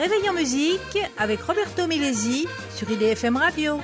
Réveil en musique avec Roberto Milesi sur IDFM Radio.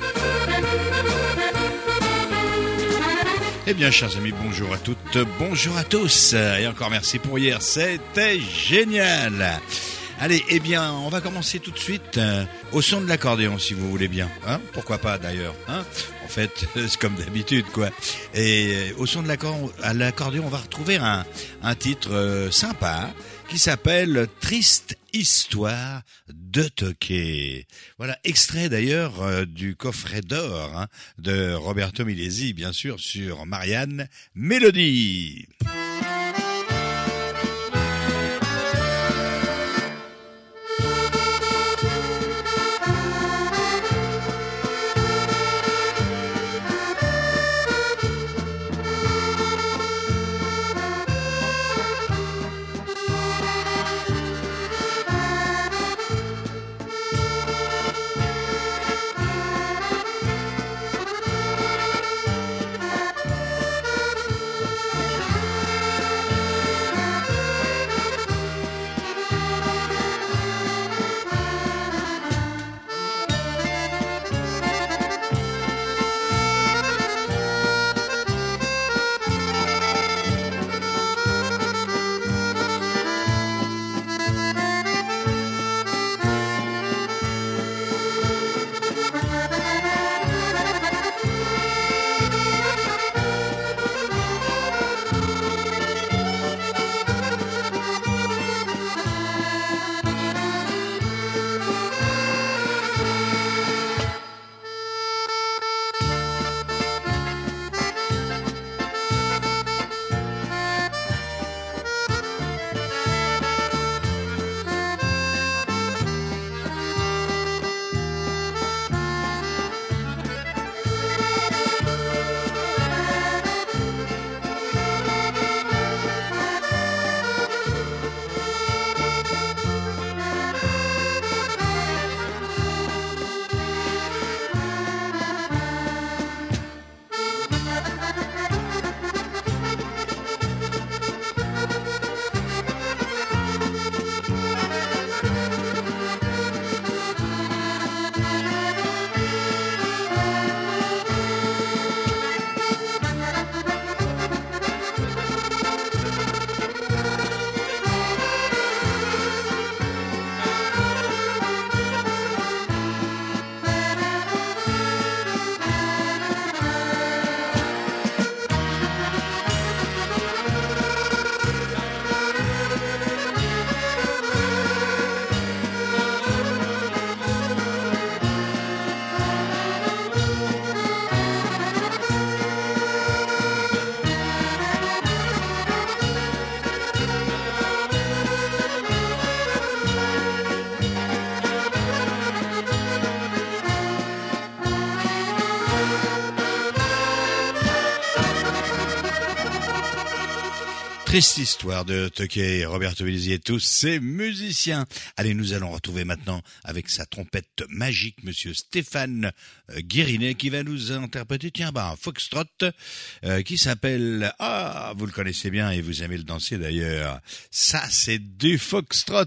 Eh bien, chers amis, bonjour à toutes, bonjour à tous. Et encore merci pour hier, c'était génial. Allez, eh bien, on va commencer tout de suite au son de l'accordéon, si vous voulez bien. Hein, pourquoi pas, d'ailleurs, hein. En fait, c'est comme d'habitude, quoi. Et au son de l'accordéon, on va retrouver un titre sympa qui s'appelle « Triste histoire de Tokay ». Voilà, extrait d'ailleurs du coffret d'or hein, de Roberto Milesi, bien sûr, sur Marianne Mélodie. Triste histoire de Tokay, Roberto Milesi et tous ses musiciens. Allez, nous allons retrouver maintenant avec sa trompette magique monsieur Stéphane Guérinet qui va nous interpréter un foxtrot qui s'appelle vous le connaissez bien et vous aimez le danser d'ailleurs. Ça c'est du foxtrot.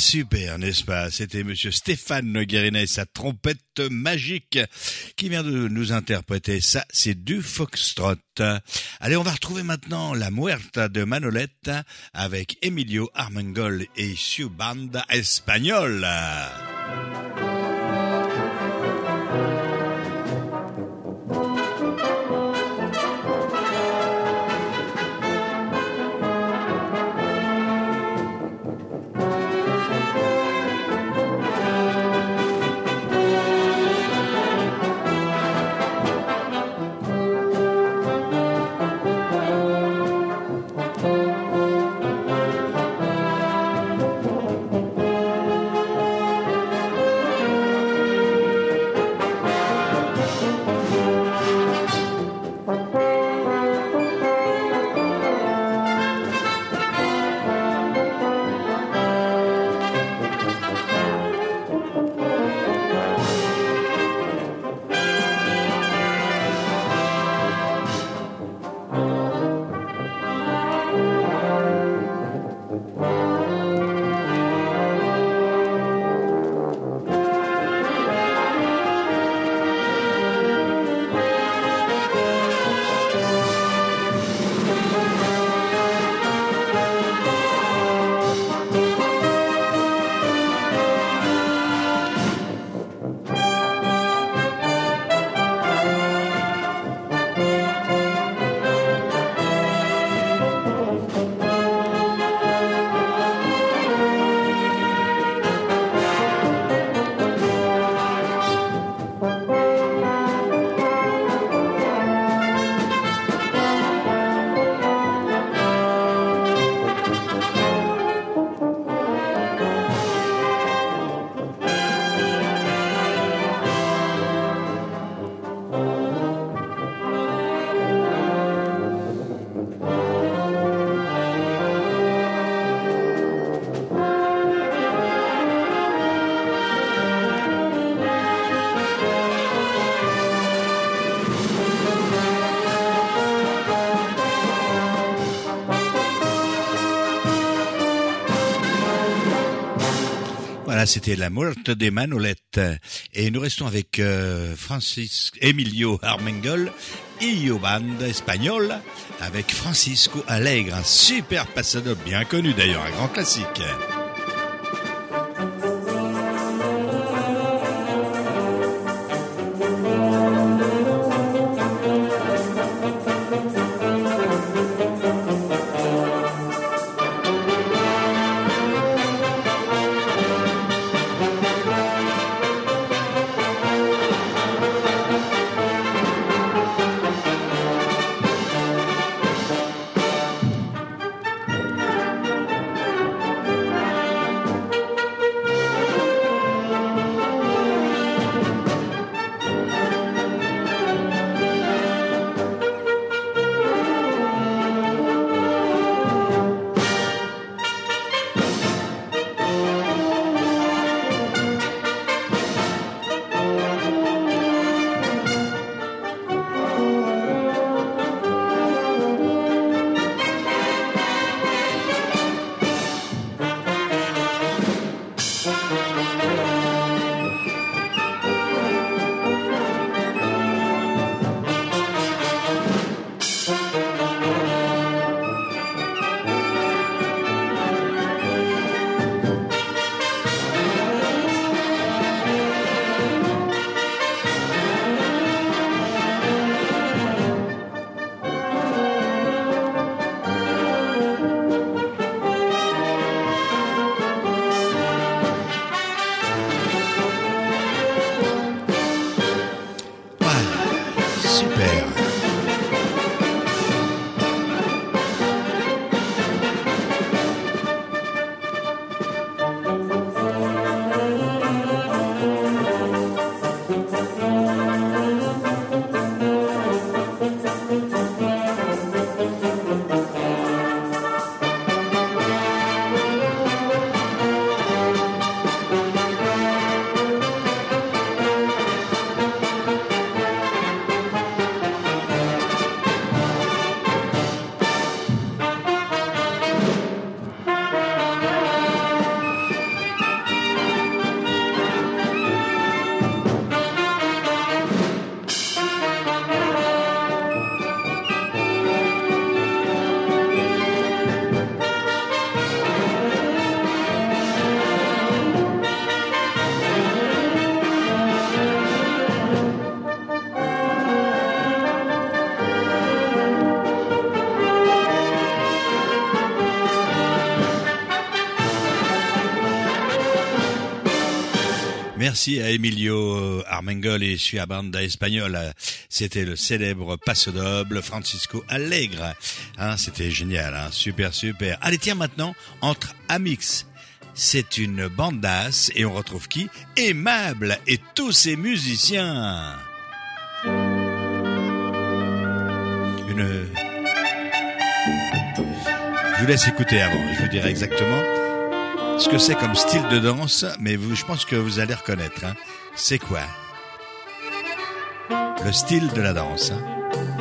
super, n'est-ce pas? C'était monsieur Stéphane Guérinet, sa trompette magique, qui vient de nous interpréter ça. C'est du foxtrot. Allez, on va retrouver maintenant La Muerta de Manolette avec Emilio Armengol et Su Banda Espagnol. Voilà, c'était La Muerte de Manolette. Et nous restons avec Emilio Armengol et Banda Espagnol avec Francisco Alegre, un super pasador bien connu d'ailleurs, un grand classique. merci à Emilio Armengol et sua banda espagnole. C'était le célèbre Paso Doble Francisco Alegre. Hein, c'était génial, hein, super, super. Allez, tiens, maintenant, entre Amix. C'est une bandasse et on retrouve qui? Aimable et tous ses musiciens. Je vous laisse écouter avant, je vous dirai exactement ce que c'est comme style de danse, mais je pense que vous allez reconnaître. Hein. C'est quoi? Le style de la danse. Hein.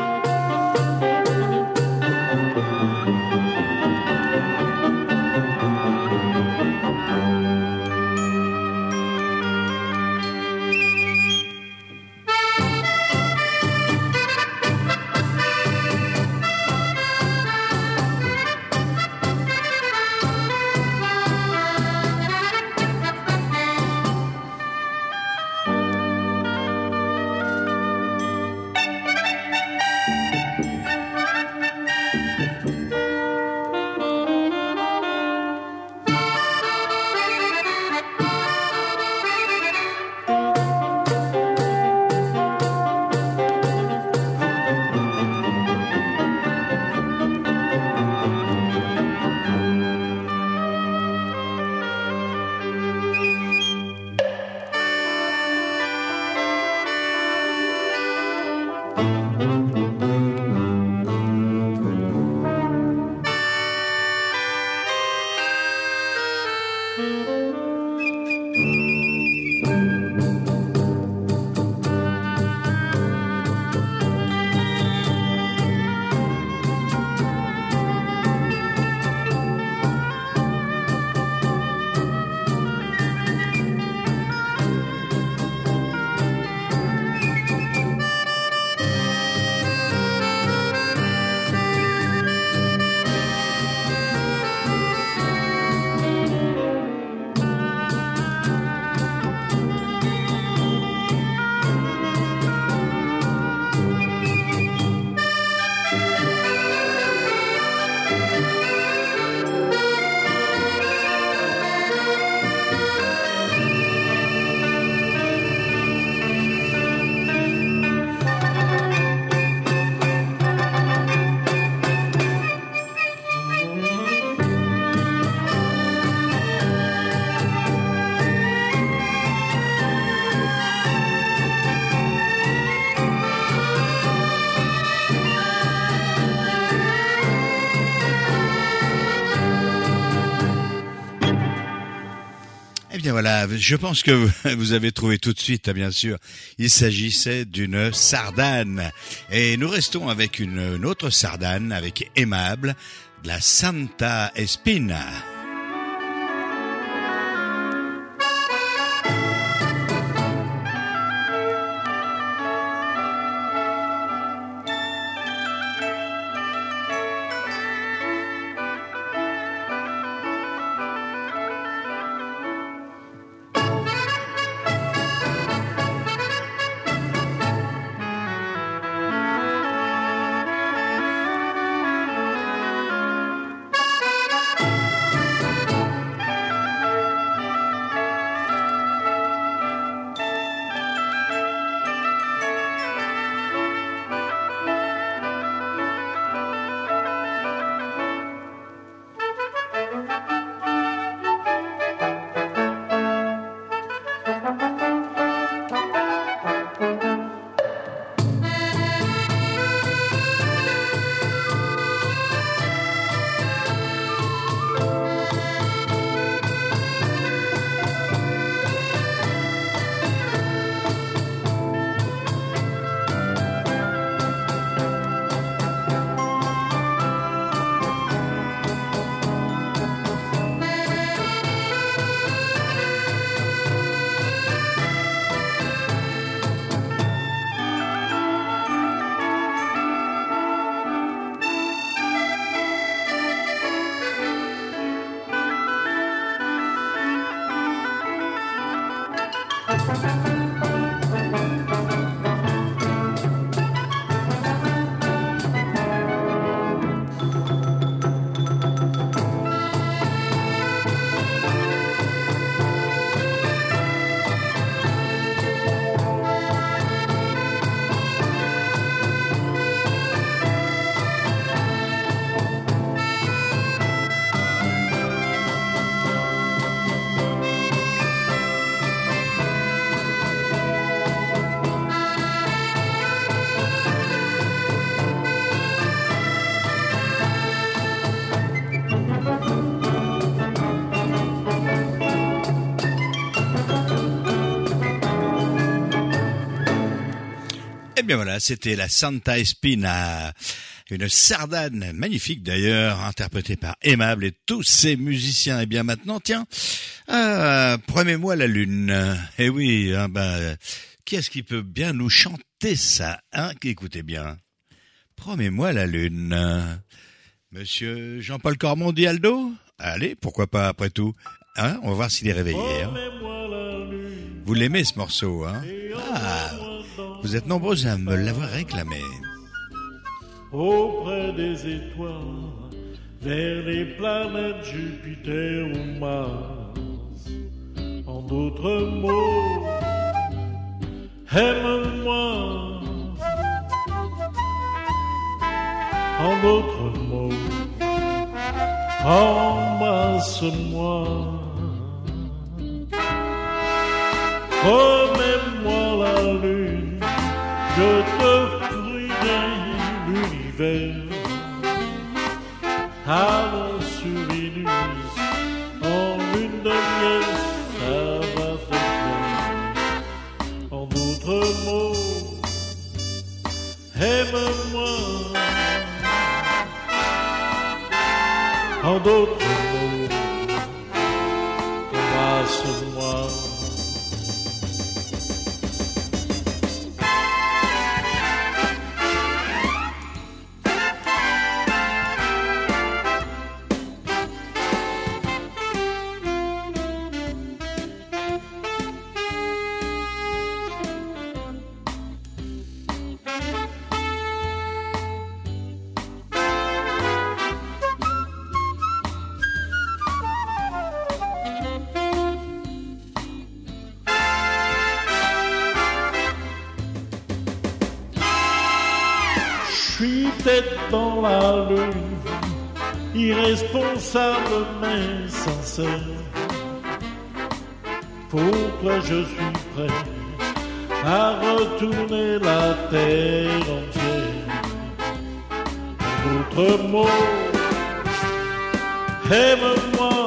Eh bien voilà, je pense que vous avez trouvé tout de suite, bien sûr. Il s'agissait d'une sardane. Et nous restons avec une autre sardane, avec Aimable, de la Santa Espina. bien voilà, c'était la Santa Espina, une sardane magnifique d'ailleurs, interprétée par Aimable et tous ses musiciens. Et bien maintenant, tiens, promets-moi la lune. Eh oui, qui est-ce qui peut bien nous chanter ça, hein? Écoutez bien. Promets-moi la lune. Monsieur Jean-Paul Cormon Aldo? Allez, pourquoi pas après tout. Hein? On va voir s'il est réveillé. Hein? Vous l'aimez ce morceau, hein? Ah, vous êtes nombreux à me l'avoir réclamé. Auprès des étoiles, vers les planètes Jupiter ou Mars. En d'autres mots, aime-moi. En d'autres mots, embrasse-moi. Promets-moi la lune, je t'offrirai l'univers. Alors sur Vénus, en lune de miel, ça va te plaire. En d'autres mots, aime-moi. En d'autres mots, embrasse-moi. Je suis peut-être dans la lune, irresponsable mais sincère. Pourquoi je suis prêt à retourner la terre entière. En d'autres mots, aime-moi.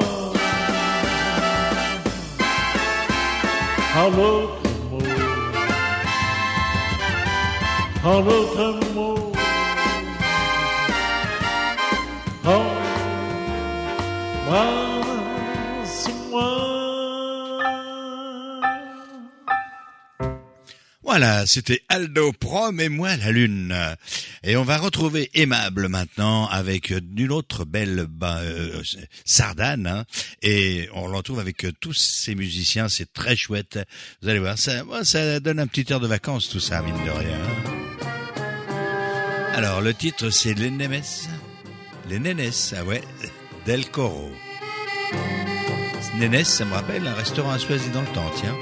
En d'autres mots, en d'autres mots. Voilà, c'était Aldo, promets-moi la lune. Et on va retrouver Aimable maintenant avec une autre belle sardane. Hein, et on le retrouve avec tous ces musiciens, c'est très chouette. Vous allez voir, ça donne un petit air de vacances tout ça, mine de rien. Alors, le titre c'est Les Nenes, ah ouais, Del Coro. Nenes, ça me rappelle un restaurant à Soisy dans le temps, tiens.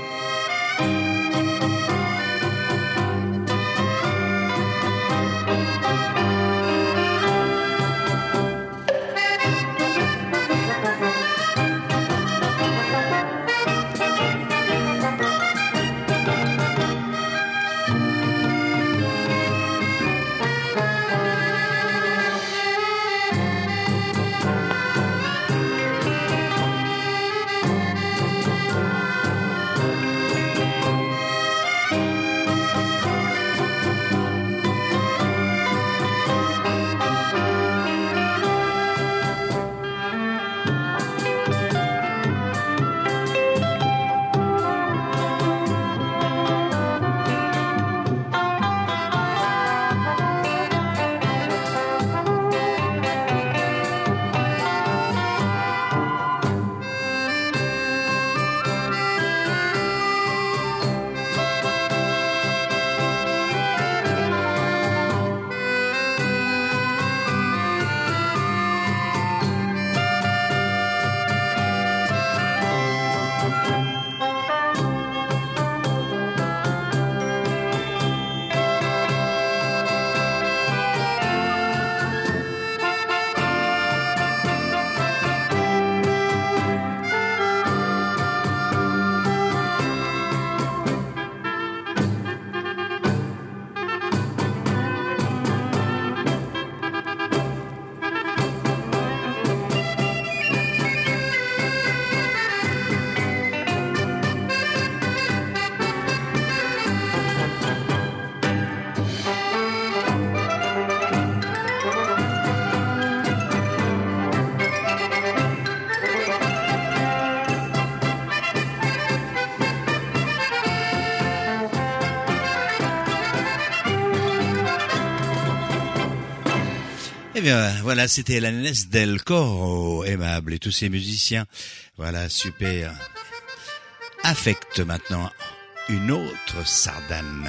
Eh bien, voilà, c'était la Nes del Coro, aimable, et tous ces musiciens. Voilà, super. Affecte maintenant une autre sardane.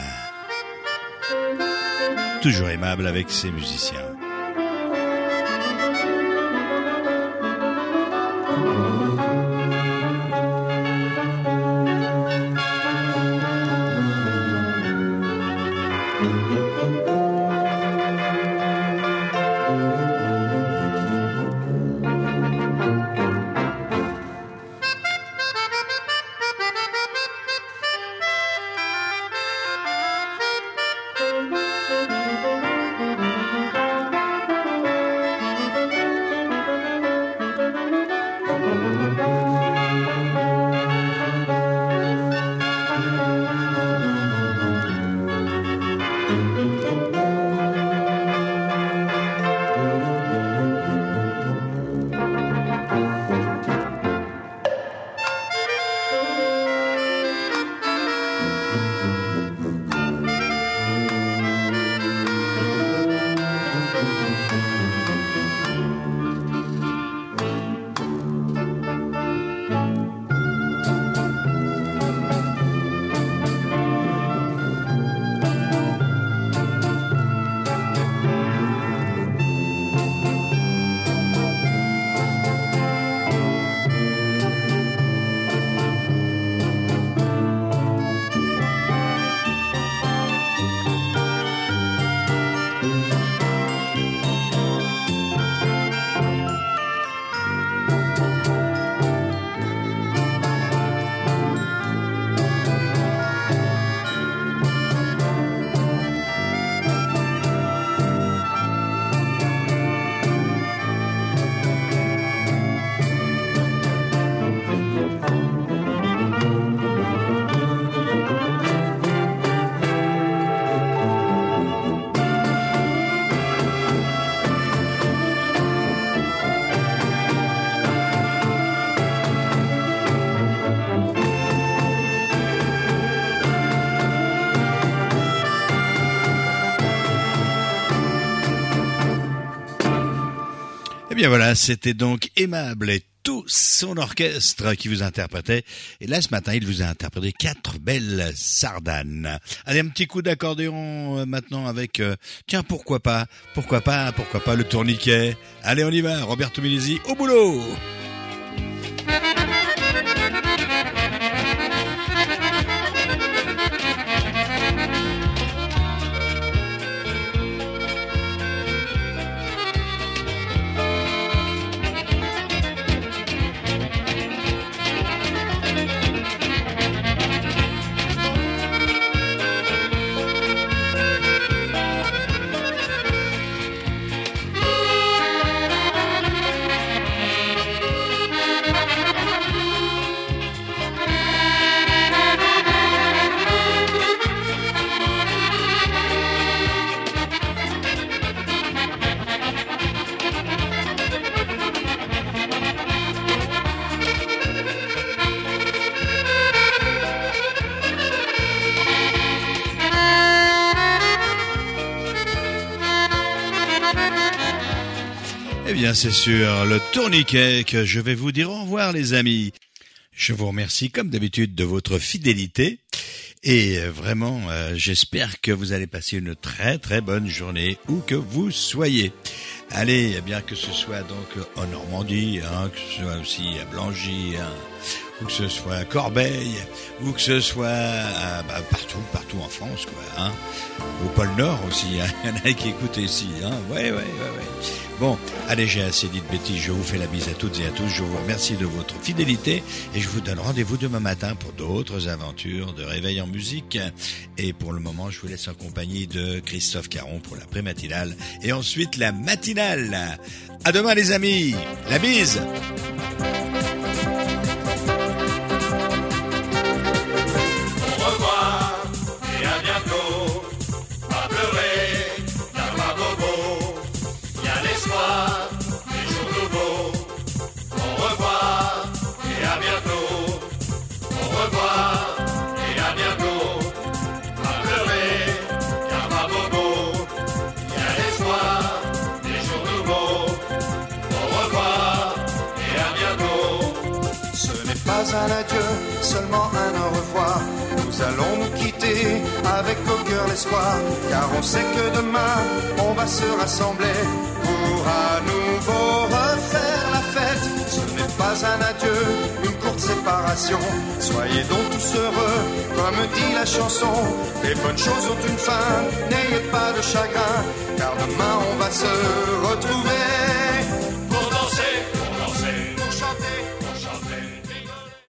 Toujours aimable avec ses musiciens. Eh bien voilà, c'était donc Aimable et tout son orchestre qui vous interprétait. Et là, ce matin, il vous a interprété 4 belles sardanes. Allez, un petit coup d'accordéon maintenant avec... tiens, pourquoi pas le tourniquet. Allez, on y va, Roberto Milesi, au boulot. Eh bien, c'est sur le tourniquet que je vais vous dire au revoir, les amis. Je vous remercie, comme d'habitude, de votre fidélité. Et vraiment, j'espère que vous allez passer une très très bonne journée, où que vous soyez. Allez, eh bien que ce soit donc en Normandie, que ce soit aussi à Blangy, ou que ce soit à Corbeil, ou que ce soit partout en France, quoi. Au pôle Nord aussi, il y en a qui écoutent ici. Ouais. Bon, allez, j'ai assez dit de bêtises, je vous fais la bise à toutes et à tous, je vous remercie de votre fidélité et je vous donne rendez-vous demain matin pour d'autres aventures de réveil en musique. Et pour le moment, je vous laisse en compagnie de Christophe Caron pour la pré-matinale et ensuite la matinale. À demain les amis, la bise. Au revoir et à bientôt, pas pleurer, car pas bobo, il y a l'espoir, des jours nouveaux. Au revoir et à bientôt, au revoir et à bientôt, pas pleurer, car pas bobo, il y a l'espoir, des jours nouveaux. pas un adieu, seulement un au revoir. Nous allons nous quitter avec au cœur l'espoir, car on sait que demain on va se rassembler pour à nouveau refaire la fête. Ce n'est pas un adieu, une courte séparation. Soyez donc tous heureux, comme dit la chanson. Les bonnes choses ont une fin, n'ayez pas de chagrin, car demain on va se retrouver.